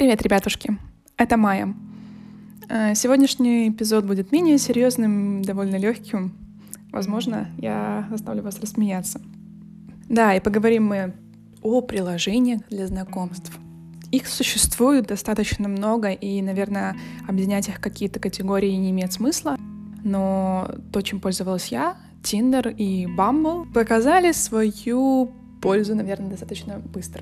Привет, ребятушки! Это Майя. Сегодняшний эпизод будет менее серьезным, довольно легким. Возможно, я заставлю вас рассмеяться. Да, и поговорим мы о приложениях для знакомств. Их существует достаточно много, и, наверное, объединять их в какие-то категории не имеет смысла. Но то, чем пользовалась я, Tinder и Bumble, показали свою пользу, наверное, достаточно быстро.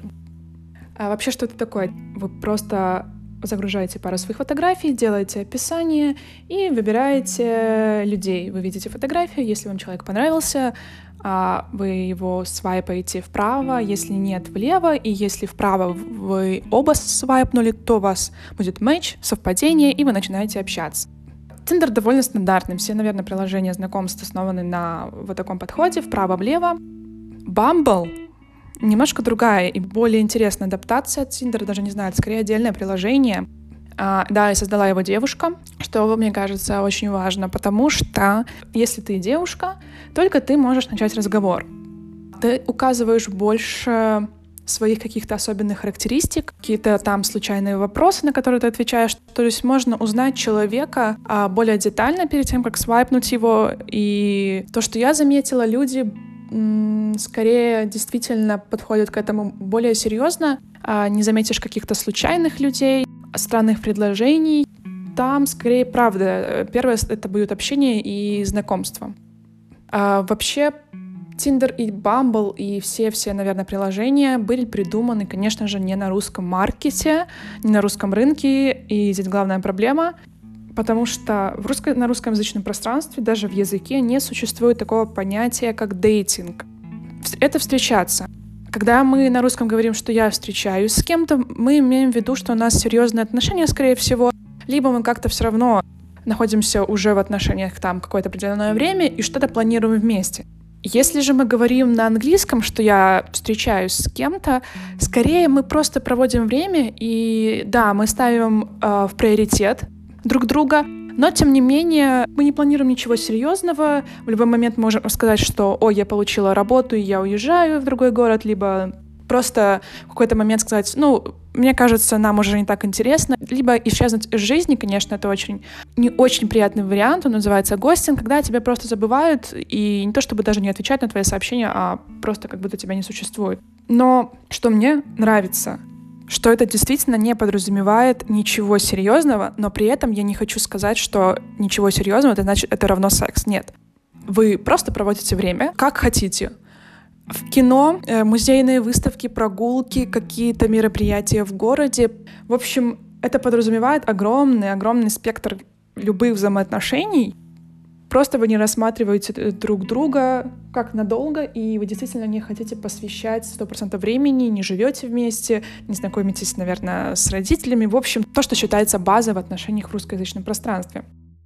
А вообще, что это такое? Вы просто загружаете пару своих фотографий, делаете описание и выбираете людей. Вы видите фотографию, если вам человек понравился, вы его свайпаете вправо, если нет, влево, и если вправо вы оба свайпнули, то у вас будет матч, совпадение, и вы начинаете общаться. Tinder довольно стандартный, все, наверное, приложения знакомств основаны на вот таком подходе, вправо-влево. Bumble немножко другая и более интересная адаптация от Tinder, даже не знаю, это скорее отдельное приложение. Да, и создала его девушка, что, мне кажется, очень важно, потому что если ты девушка, только ты можешь начать разговор. Ты указываешь больше своих каких-то особенных характеристик, какие-то там случайные вопросы, на которые ты отвечаешь. То есть можно узнать человека более детально перед тем, как свайпнуть его. И то, что я заметила, люди скорее действительно подходят к этому более серьезно. Не заметишь каких-то случайных людей, странных предложений. Там скорее правда. Первое — это будет общение и знакомство. Вообще Tinder и Bumble и все, наверное, приложения были придуманы, конечно же, не на русском маркете, не на русском рынке. И здесь главная проблема, потому что на русскоязычном пространстве, даже в языке, не существует такого понятия, как дейтинг. Это встречаться. Когда мы на русском говорим, что я встречаюсь с кем-то, мы имеем в виду, что у нас серьезные отношения, скорее всего, либо мы как-то все равно находимся уже в отношениях там какое-то определенное время и что-то планируем вместе. Если же мы говорим на английском, что я встречаюсь с кем-то, скорее мы просто проводим время, и да, мы ставим в приоритет друг друга, но, тем не менее, мы не планируем ничего серьезного. В любой момент можем сказать, что я получила работу, и я уезжаю в другой город, либо просто в какой-то момент сказать, мне кажется, нам уже не так интересно, либо исчезнуть из жизни. Конечно, это не очень приятный вариант, он называется гостинг, когда тебя просто забывают, и не то чтобы даже не отвечать на твои сообщения, а просто как будто тебя не существует. Но что мне нравится, что это действительно не подразумевает ничего серьезного, но при этом я не хочу сказать, что ничего серьезного, это значит, это равно секс. Нет. Вы просто проводите время, как хотите. В кино, музейные выставки, прогулки, какие-то мероприятия в городе. В общем, это подразумевает огромный спектр любых взаимоотношений. Просто вы не рассматриваете друг друга как надолго, и вы действительно не хотите посвящать 100% времени, не живете вместе, не знакомитесь, наверное, с родителями. В общем, то, что считается базой в отношениях в русскоязычном пространстве.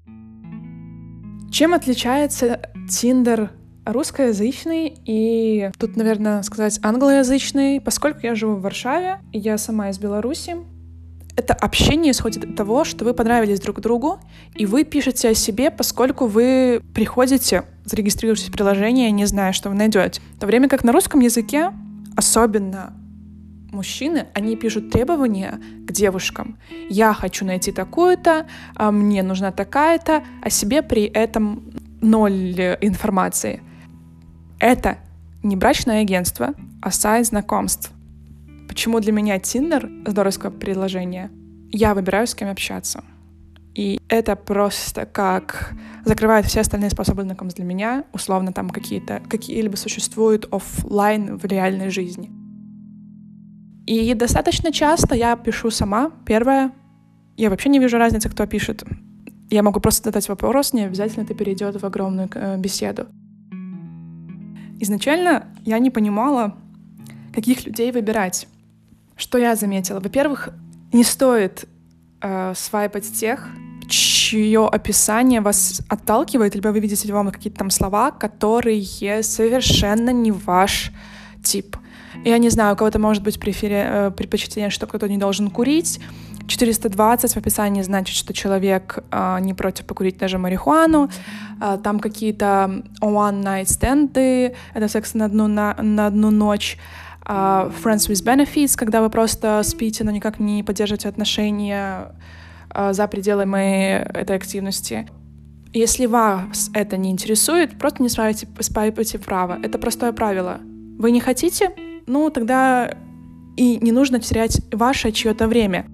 Чем отличается Tinder русскоязычный и тут, наверное, сказать англоязычный? Поскольку я живу в Варшаве, и я сама из Беларуси, это общение исходит от того, что вы понравились друг другу, и вы пишете о себе, поскольку вы приходите, зарегистрируетесь в приложение, не зная, что вы найдете. В то время как на русском языке, особенно мужчины, они пишут требования к девушкам. Я хочу найти такую-то, мне нужна такая-то, о себе при этом 0 информации. Это не брачное агентство, а сайт знакомств. Почему для меня Tinder здоровское приложение? Я выбираю, с кем общаться. И это просто как закрывает все остальные способы знакомств для меня. Условно там какие-либо существуют офлайн в реальной жизни. И достаточно часто я пишу сама. Первое, я вообще не вижу разницы, кто пишет. Я могу просто задать вопрос, не обязательно это перейдет в огромную беседу. Изначально я не понимала, каких людей выбирать. Что я заметила? Во-первых, не стоит свайпать тех, чье описание вас отталкивает, либо вы видите вам какие-то там слова, которые совершенно не ваш тип. Я не знаю, у кого-то может быть предпочтение, что кто-то не должен курить. 420 в описании значит, что человек не против покурить даже марихуану. Там какие-то one-night standы, это секс на одну ночь. friends with benefits, когда вы просто спите, но никак не поддерживаете отношения за пределами этой активности. Если вас это не интересует, просто не свайпайте вправо. Это простое правило. Вы не хотите? Ну, тогда и не нужно терять ваше чье-то время.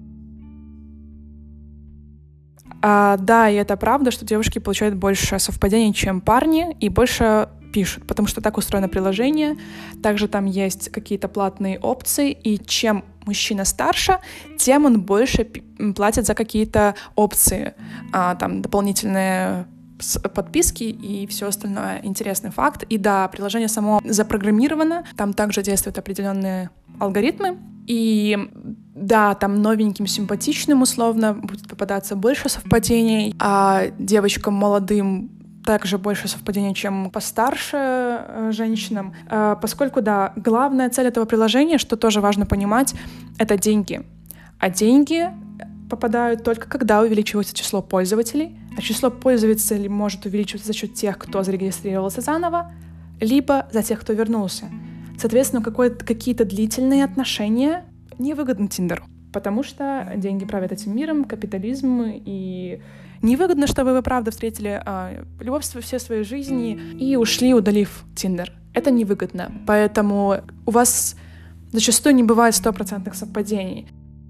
Да, и это правда, что девушки получают больше совпадений, чем парни, и больше пишут, потому что так устроено приложение. Также там есть какие-то платные опции, и чем мужчина старше, тем он больше платит за какие-то опции, там дополнительные подписки и все остальное. Интересный факт. И да, приложение само запрограммировано, там также действуют определенные алгоритмы, и да, там новеньким, симпатичным условно будет попадаться больше совпадений, а девочкам молодым также больше совпадений, чем постарше женщинам, поскольку, да, главная цель этого приложения, что тоже важно понимать, это деньги. А деньги попадают только когда увеличивается число пользователей, а число пользователей может увеличиваться за счет тех, кто зарегистрировался заново, либо за тех, кто вернулся. Соответственно, какие-то длительные отношения невыгодны Тиндеру, потому что деньги правят этим миром, капитализм, и невыгодно, чтобы вы, правда, встретили любовь всей своей жизни и ушли, удалив Тиндер. Это невыгодно, поэтому у вас зачастую не бывает 100% совпадений.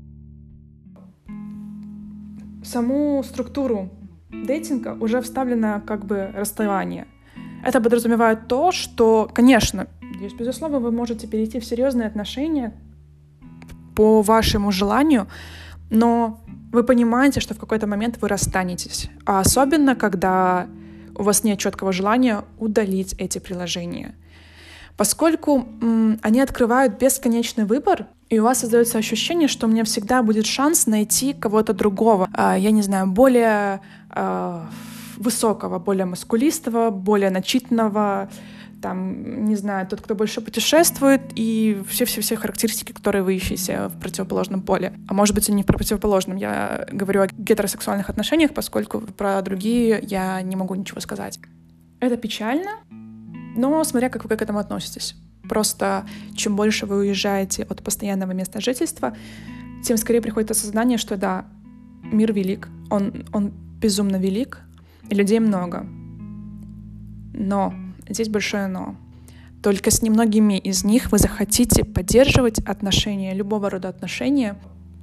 В саму структуру дейтинга уже вставлено как бы расставание. Это подразумевает то, что, конечно, здесь, безусловно, вы можете перейти в серьезные отношения по вашему желанию, но вы понимаете, что в какой-то момент вы расстанетесь. А особенно, когда у вас нет четкого желания удалить эти приложения. Поскольку они открывают бесконечный выбор, и у вас создается ощущение, что у меня всегда будет шанс найти кого-то другого, я не знаю, более высокого, более мускулистого, более начитанного, там, не знаю, тот, кто больше путешествует, и все характеристики, которые вы ищете в противоположном поле. А может быть, и не в противоположном. Я говорю о гетеросексуальных отношениях, поскольку про другие я не могу ничего сказать. Это печально, но смотря как вы к этому относитесь. Просто чем больше вы уезжаете от постоянного места жительства, тем скорее приходит осознание, что да, мир велик, он безумно велик, и людей много. Но здесь большое «но». Только с немногими из них вы захотите поддерживать отношения, любого рода отношения,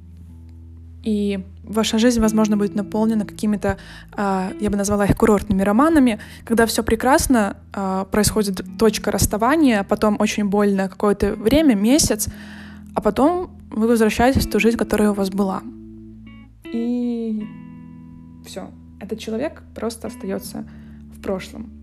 и ваша жизнь, возможно, будет наполнена какими-то, я бы назвала их курортными романами, когда все прекрасно, происходит точка расставания, потом очень больно какое-то время, месяц, а потом вы возвращаетесь в ту жизнь, которая у вас была. И все. Этот человек просто остается в прошлом.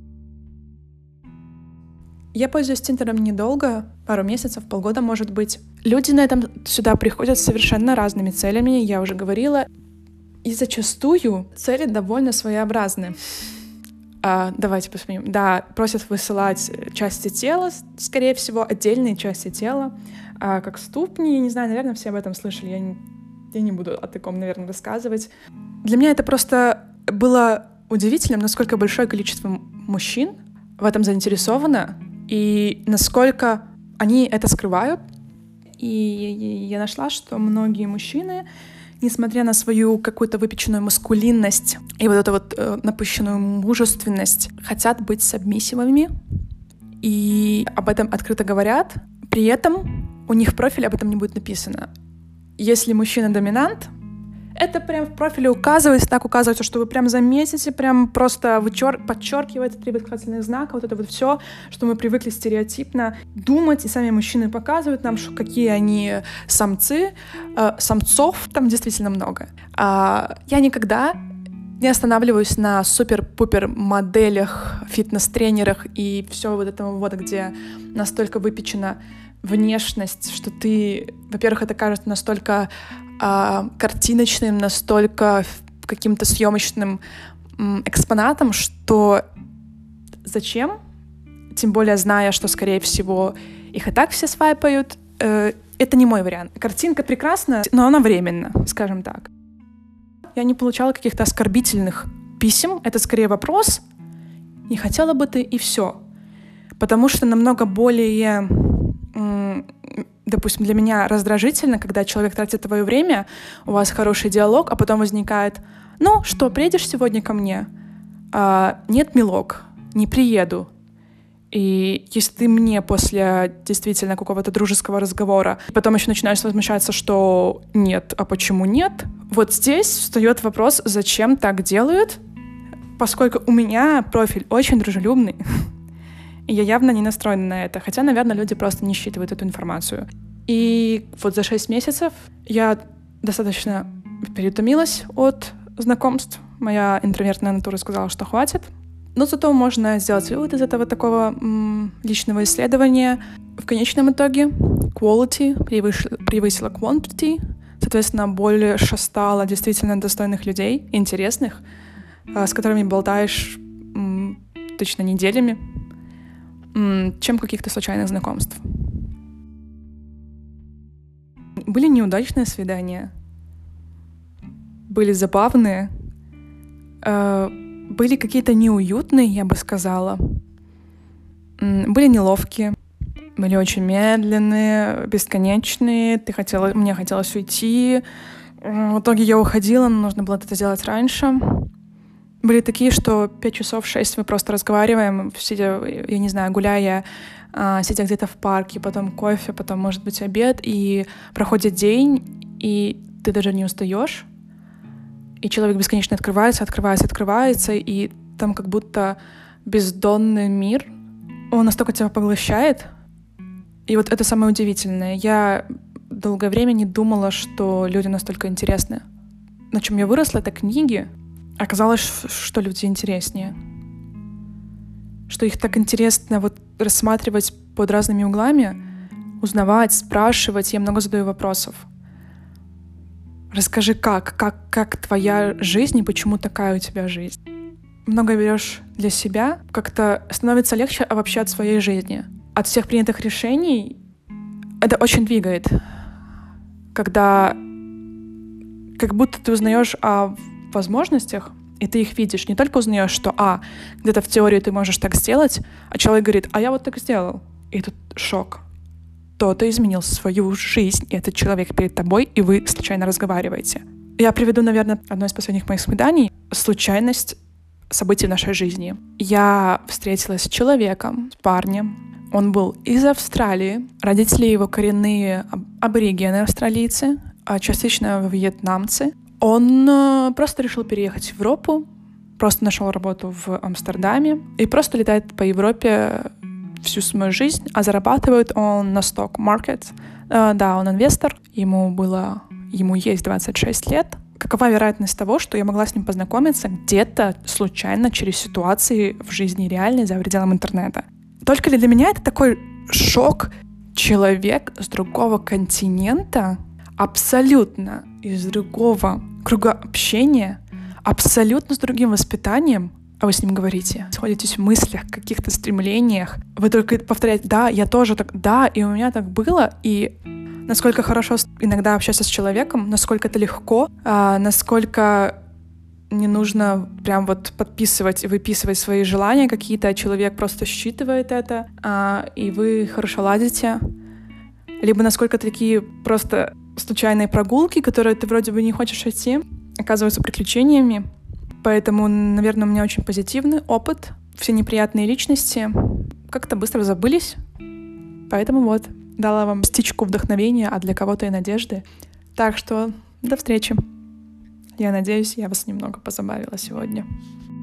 Я пользуюсь Тиндером недолго, пару месяцев, полгода, может быть. Люди на этом сюда приходят с совершенно разными целями, я уже говорила. И зачастую цели довольно своеобразны. Давайте посмотрим. Да, просят высылать части тела, скорее всего, отдельные части тела, как ступни. Я не знаю, наверное, все об этом слышали. Я не буду о таком, наверное, рассказывать. Для меня это просто было удивительным, насколько большое количество мужчин в этом заинтересовано, и насколько они это скрывают. И я нашла, что многие мужчины, несмотря на свою какую-то выпеченную маскулинность и вот эту вот напыщенную мужественность, хотят быть сабмиссивами, и об этом открыто говорят. При этом у них в профиле об этом не будет написано. Если мужчина доминант, это прям в профиле указывается, что вы прям заметите, прям просто подчеркиваете 3 восклицательных знака, вот это вот все, что мы привыкли стереотипно думать, и сами мужчины показывают нам, что какие они самцы, самцов там действительно много. Я никогда не останавливаюсь на супер-пупер моделях, фитнес-тренерах и все вот этого вот, где настолько выпечена внешность, что ты, во-первых, это кажется настолько картиночным, настолько каким-то съемочным экспонатом, что зачем? Тем более зная, что, скорее всего, их и так все свайпают. Это не мой вариант. Картинка прекрасна, но она временна, скажем так. Я не получала каких-то оскорбительных писем. Это скорее вопрос. Не хотела бы ты, и все. Потому что намного более допустим, для меня раздражительно, когда человек тратит твое время, у вас хороший диалог, а потом возникает: «Ну что, приедешь сегодня ко мне?» «Нет, милок, не приеду». И если ты мне после действительно какого-то дружеского разговора потом еще начинаешь возмущаться, что «нет, а почему нет?», вот здесь встает вопрос, зачем так делают, поскольку у меня профиль очень дружелюбный, и я явно не настроена на это, хотя, наверное, люди просто не считывают эту информацию. И вот за 6 месяцев я достаточно переутомилась от знакомств. Моя интровертная натура сказала, что хватит. Но зато можно сделать вывод из этого такого личного исследования. В конечном итоге quality превысила quantity, соответственно, больше стало действительно достойных людей, интересных, с которыми болтаешь точно неделями, чем каких-то случайных знакомств. Были неудачные свидания, были забавные, были какие-то неуютные, я бы сказала, были неловкие, были очень медленные, бесконечные, мне хотелось уйти, в итоге я уходила, но нужно было это сделать раньше. Были такие, что 5 часов, 6 мы просто разговариваем, сидя, я не знаю, гуляя, сидя где-то в парке, потом кофе, потом, может быть, обед, и проходит день, и ты даже не устаешь, и человек бесконечно открывается, и там как будто бездонный мир, он настолько тебя поглощает, и вот это самое удивительное. Я долгое время не думала, что люди настолько интересны. На чем я выросла, это книги. Оказалось, что люди интереснее. Что их так интересно вот рассматривать под разными углами, узнавать, спрашивать. Я много задаю вопросов. Расскажи, как твоя жизнь и почему такая у тебя жизнь. Много берешь для себя, как-то становится легче обобщать своей жизни. От всех принятых решений это очень двигает. Когда как будто ты узнаешь о возможностях, и ты их видишь. Не только узнаешь, что где-то в теории ты можешь так сделать, а человек говорит: а я вот так сделал. И тут шок. Кто-то изменил свою жизнь, и этот человек перед тобой, и вы случайно разговариваете. Я приведу, наверное, одно из последних моих свиданий. Случайность событий в нашей жизни. Я встретилась с человеком, с парнем. Он был из Австралии. Родители его коренные аборигены австралийцы, а частично вьетнамцы. Он просто решил переехать в Европу, просто нашел работу в Амстердаме и просто летает по Европе всю свою жизнь, а зарабатывает он на stock-market. Да, он инвестор, ему есть 26 лет. Какова вероятность того, что я могла с ним познакомиться где-то случайно через ситуации в жизни реальной за пределами интернета? Только ли для меня это такой шок? Человек с другого континента, абсолютно из другого круга общения, абсолютно с другим воспитанием, а вы с ним говорите, сходитесь в мыслях, каких-то стремлениях, вы только повторяете: да, я тоже так, да, и у меня так было, и насколько хорошо иногда общаться с человеком, насколько это легко, насколько не нужно прям вот подписывать и выписывать свои желания какие-то, а человек просто считывает это, и вы хорошо ладите. Либо насколько такие просто случайные прогулки, которые ты вроде бы не хочешь идти, оказываются приключениями. Поэтому, наверное, у меня очень позитивный опыт. Все неприятные личности как-то быстро забылись. Поэтому вот, дала вам стичку вдохновения, а для кого-то и надежды. Так что до встречи. Я надеюсь, я вас немного позабавила сегодня.